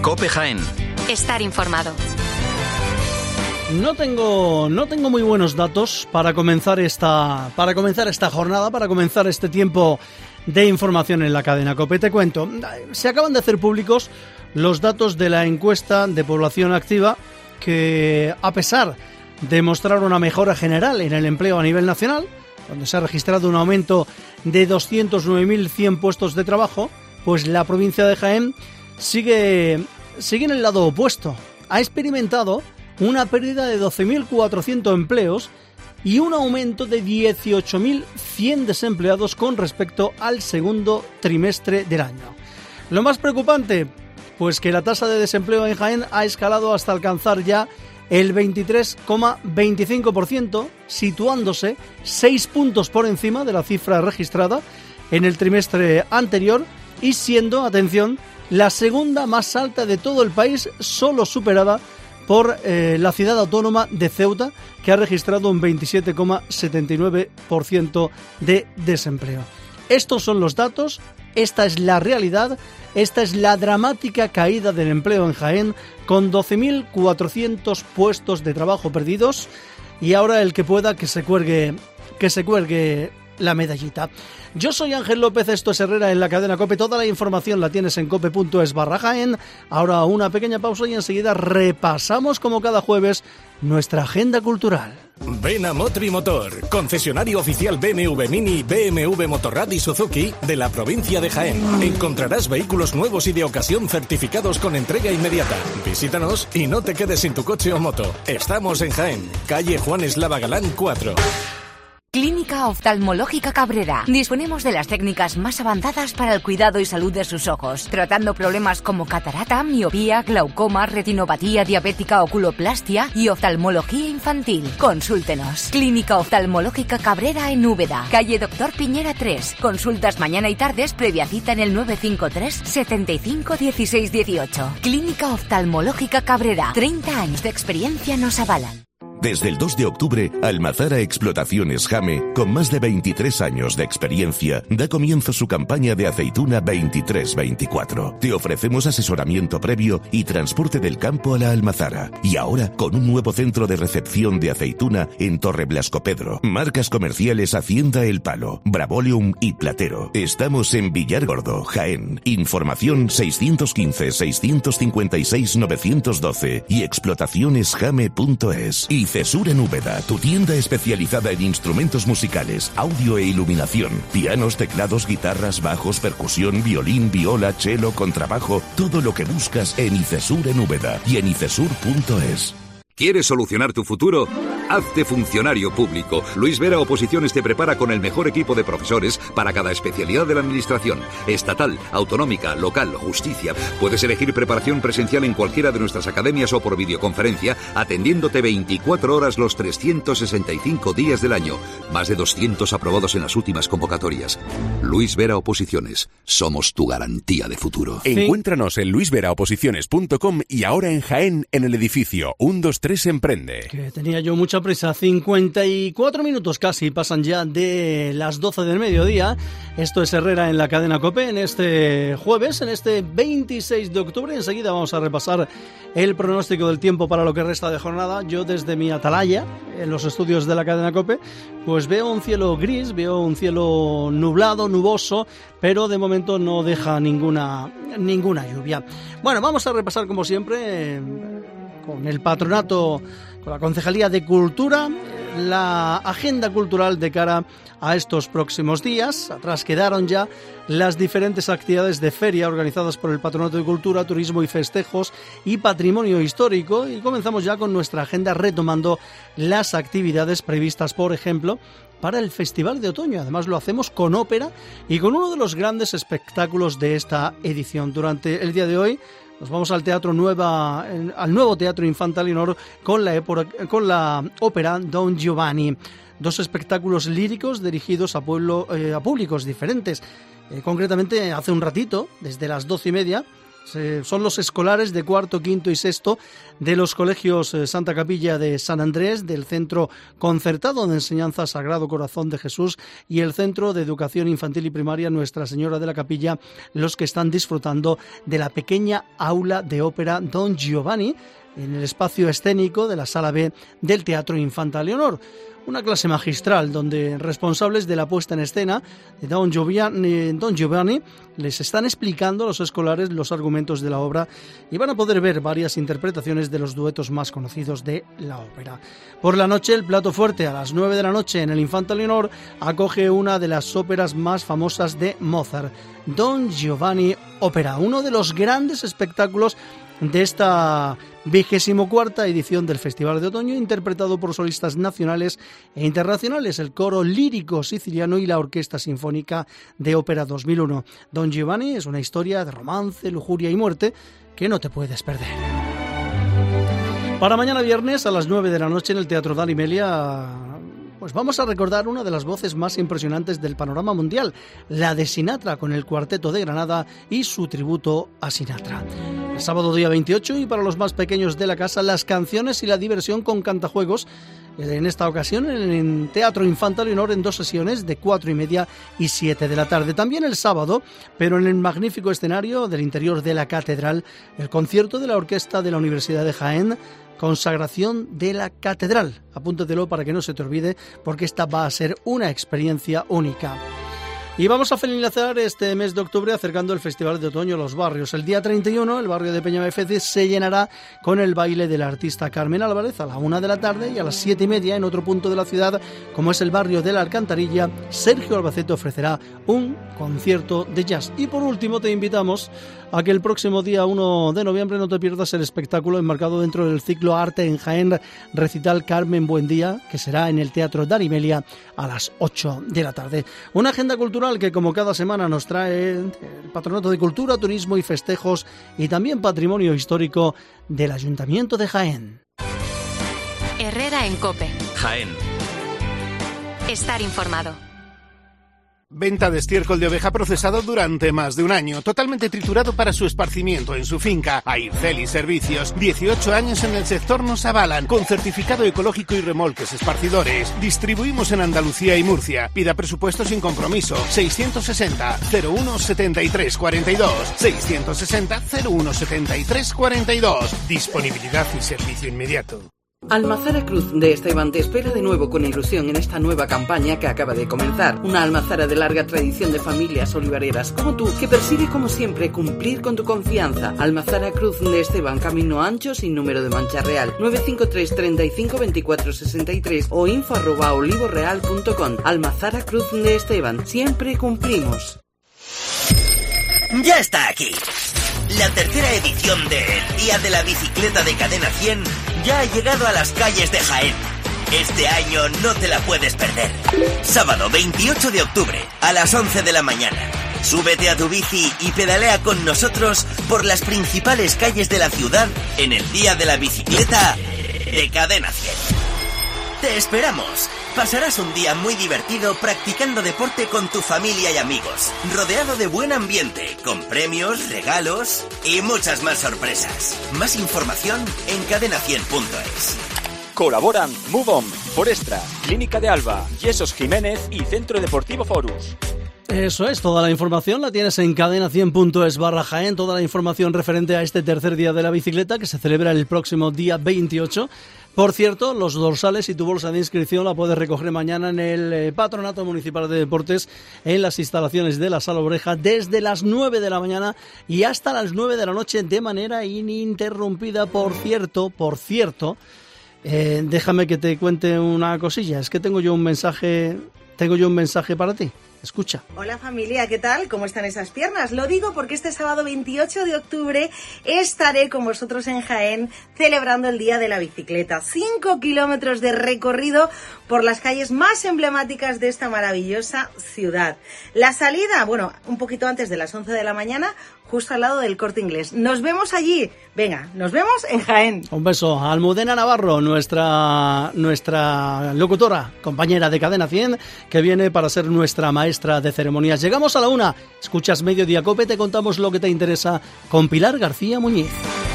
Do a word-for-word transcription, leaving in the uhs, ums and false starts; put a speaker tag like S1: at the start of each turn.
S1: COPE Jaén.
S2: Estar informado.
S3: No tengo, no tengo muy buenos datos para comenzar esta, para comenzar esta jornada, para comenzar este tiempo de información en la cadena COPE. Te cuento, se acaban de hacer públicos los datos de la encuesta de población activa que, a pesar de mostrar una mejora general en el empleo a nivel nacional, donde se ha registrado un aumento de doscientos nueve mil cien puestos de trabajo, pues la provincia de Jaén sigue, sigue en el lado opuesto. Ha experimentado una pérdida de doce mil cuatrocientos empleos y un aumento de dieciocho mil cien desempleados con respecto al segundo trimestre del año. Lo más preocupante, pues que la tasa de desempleo en Jaén ha escalado hasta alcanzar ya el veintitrés coma veinticinco por ciento, situándose seis puntos por encima de la cifra registrada en el trimestre anterior y siendo, atención, la segunda más alta de todo el país, solo superada por eh, la ciudad autónoma de Ceuta, que ha registrado un veintisiete coma setenta y nueve por ciento de desempleo. Estos son los datos, esta es la realidad, esta es la dramática caída del empleo en Jaén, con doce mil cuatrocientos puestos de trabajo perdidos, y ahora el que pueda que se cuelgue, que se cuelgue la medallita. Yo soy Ángel López, esto es Herrera en la cadena COPE. Toda la información la tienes en cope.es barra Jaén. Ahora una pequeña pausa y enseguida repasamos, como cada jueves, nuestra agenda cultural.
S4: Ven a Motri Motor, concesionario oficial B M W Mini, B M W Motorrad y Suzuki de la provincia de Jaén. Encontrarás vehículos nuevos y de ocasión certificados con entrega inmediata. Visítanos y no te quedes sin tu coche o moto. Estamos en Jaén, calle Juan Eslava Galán cuatro.
S5: Clínica Oftalmológica Cabrera. Disponemos de las técnicas más avanzadas para el cuidado y salud de sus ojos, tratando problemas como catarata, miopía, glaucoma, retinopatía diabética, oculoplastia y oftalmología infantil. Consúltenos. Clínica Oftalmológica Cabrera en Úbeda, calle Doctor Piñera tres. Consultas mañana y tardes, previa cita en el nueve cinco tres, setenta y cinco, dieciséis dieciocho. Clínica Oftalmológica Cabrera. treinta años de experiencia nos avalan.
S6: Desde el dos de octubre, Almazara Explotaciones Jame, con más de veintitrés años de experiencia, da comienzo su campaña de aceituna veintitrés veinticuatro. Te ofrecemos asesoramiento previo y transporte del campo a la Almazara. Y ahora, con un nuevo centro de recepción de aceituna en Torre Blascopedro. Marcas comerciales Hacienda El Palo, Bravoleum y Platero. Estamos en Villargordo, Jaén. Información seiscientos quince, seiscientos cincuenta y seis, novecientos doce y explotacionesjame punto es. Y Cesur en Úbeda, tu tienda especializada en instrumentos musicales, audio e iluminación, pianos, teclados, guitarras, bajos, percusión, violín, viola, cello, contrabajo, todo lo que buscas en Icesur en Úbeda y en icesur punto es.
S7: ¿Quieres solucionar tu futuro? Hazte funcionario público. Luis Vera Oposiciones te prepara con el mejor equipo de profesores para cada especialidad de la administración. Estatal, autonómica, local, justicia. Puedes elegir preparación presencial en cualquiera de nuestras academias o por videoconferencia, atendiéndote veinticuatro horas los trescientos sesenta y cinco días del año. Más de doscientos aprobados en las últimas convocatorias. Luis Vera Oposiciones. Somos tu garantía de futuro.
S8: Sí. Encuéntranos en luis vera oposiciones punto com y ahora en Jaén, en el edificio uno dos tres Emprende.
S3: Que tenía yo mucha prisa. cincuenta y cuatro minutos casi pasan ya de las doce del mediodía. Esto es Herrera en la cadena COPE en este jueves, en este veintiséis de octubre. Enseguida vamos a repasar el pronóstico del tiempo para lo que resta de jornada. Yo desde mi atalaya, en los estudios de la cadena COPE, pues veo un cielo gris, veo un cielo nublado, nuboso, pero de momento no deja ninguna, ninguna lluvia. Bueno, vamos a repasar como siempre eh, con el patronato, con la Concejalía de Cultura, la agenda cultural de cara a estos próximos días. Atrás quedaron ya las diferentes actividades de feria organizadas por el Patronato de Cultura, Turismo y Festejos y Patrimonio Histórico, y comenzamos ya con nuestra agenda retomando las actividades previstas, por ejemplo, para el Festival de Otoño. Además lo hacemos con ópera y con uno de los grandes espectáculos de esta edición. Durante el día de hoy nos vamos al teatro nueva, al nuevo Teatro Infanta Leonor con la, con la ópera Don Giovanni. Dos espectáculos líricos dirigidos a, pueblo, eh, a públicos diferentes. Eh, concretamente, hace un ratito, desde las doce y media, Son los escolares de cuarto, quinto y sexto de los colegios Santa Capilla de San Andrés, del Centro Concertado de Enseñanza Sagrado Corazón de Jesús y el Centro de Educación Infantil y Primaria Nuestra Señora de la Capilla, los que están disfrutando de la pequeña aula de ópera Don Giovanni en el espacio escénico de la Sala B del Teatro Infanta Leonor. Una clase magistral donde responsables de la puesta en escena de Don Giovanni, Don Giovanni les están explicando a los escolares los argumentos de la obra y van a poder ver varias interpretaciones de los duetos más conocidos de la ópera. Por la noche, el plato fuerte a las nueve de la noche en el Infanta Leonor acoge una de las óperas más famosas de Mozart, Don Giovanni Ópera, uno de los grandes espectáculos de esta vigésimo cuarta edición del Festival de Otoño, interpretado por solistas nacionales e internacionales, el Coro Lírico Siciliano y la Orquesta Sinfónica de Ópera dos mil uno. Don Giovanni es una historia de romance, lujuria y muerte que no te puedes perder. Para mañana viernes a las nueve de la noche en el Teatro Dani Melia, pues vamos a recordar una de las voces más impresionantes del panorama mundial, la de Sinatra, con el Cuarteto de Granada y su tributo a Sinatra. El sábado día veintiocho, y para los más pequeños de la casa, las canciones y la diversión con cantajuegos, en esta ocasión en el Teatro Infanta Leonor en dos sesiones de cuatro y media y siete de la tarde. También el sábado, pero en el magnífico escenario del interior de la catedral, el concierto de la Orquesta de la Universidad de Jaén, Consagración de la Catedral. Apúntatelo para que no se te olvide, porque esta va a ser una experiencia única. Y vamos a finalizar este mes de octubre acercando el Festival de Otoño a los barrios. El día treinta y uno, el barrio de Peñamefeci se llenará con el baile del artista Carmen Álvarez a la una de la tarde, y a las siete y media en otro punto de la ciudad, como es el barrio de la Alcantarilla, Sergio Albacete ofrecerá un concierto de jazz. Y por último te invitamos a que el próximo día uno de noviembre no te pierdas el espectáculo enmarcado dentro del ciclo Arte en Jaén, recital Carmen Buendía, que será en el Teatro Dani Melia a las ocho de la tarde. Una agenda cultural que, como cada semana, nos trae el Patronato de Cultura, Turismo y Festejos, y también patrimonio histórico del Ayuntamiento de Jaén.
S1: Herrera en COPE.
S2: Jaén.
S1: Estar informado.
S9: Venta de estiércol de oveja procesado durante más de un año, totalmente triturado para su esparcimiento en su finca. Aircel y Servicios, dieciocho años en el sector nos avalan, con certificado ecológico y remolques esparcidores. Distribuimos en Andalucía y Murcia. Pida presupuesto sin compromiso. seiscientos sesenta, cero uno, setenta y tres cuarenta y dos. seiscientos sesenta, cero uno, setenta y tres cuarenta y dos. Disponibilidad y servicio inmediato.
S10: Almazara Cruz de Esteban te espera de nuevo con ilusión en esta nueva campaña que acaba de comenzar. Una almazara de larga tradición de familias olivareras como tú, que persigue como siempre cumplir con tu confianza. Almazara Cruz de Esteban, Camino Ancho, sin número de Mancha Real, nueve cinco tres, treinta y cinco, veinticuatro sesenta y tres o info arroba olivoreal punto com. Almazara Cruz de Esteban, siempre cumplimos.
S11: Ya está aquí. La tercera edición del Día de la Bicicleta de Cadena cien ya ha llegado a las calles de Jaén. Este año no te la puedes perder. Sábado veintiocho de octubre a las once de la mañana. Súbete a tu bici y pedalea con nosotros por las principales calles de la ciudad en el Día de la Bicicleta de Cadena cien. Te esperamos. Pasarás un día muy divertido practicando deporte con tu familia y amigos, rodeado de buen ambiente, con premios, regalos y muchas más sorpresas. Más información en cadena cien punto es.
S12: Colaboran Move On, Forestra, Clínica de Alba, Yesos Jiménez y Centro Deportivo Forus.
S3: Eso es, toda la información la tienes en cadena cien punto es barra Jaén, toda la información referente a este tercer día de la bicicleta que se celebra el próximo día veintiocho. Por cierto, los dorsales y tu bolsa de inscripción la puedes recoger mañana en el eh, Patronato Municipal de Deportes, en las instalaciones de la Sala Obreja, desde las nueve de la mañana y hasta las nueve de la noche de manera ininterrumpida. Por cierto, por cierto, eh, déjame que te cuente una cosilla, es que tengo yo un mensaje, tengo yo un mensaje para ti. Escucha.
S13: Hola familia, ¿qué tal? ¿Cómo están esas piernas? Lo digo porque este sábado veintiocho de octubre estaré con vosotros en Jaén celebrando el Día de la Bicicleta. Cinco kilómetros de recorrido por las calles más emblemáticas de esta maravillosa ciudad. La salida, bueno, un poquito antes de las once de la mañana, justo al lado del Corte Inglés. Nos vemos allí. Venga, nos vemos en Jaén.
S3: Un beso a Almudena Navarro, nuestra, nuestra locutora, compañera de Cadena cien, que viene para ser nuestra maestra maestra de ceremonias. Llegamos a la una. Escuchas Mediodía Cope, te contamos lo que te interesa con Pilar García Muñiz.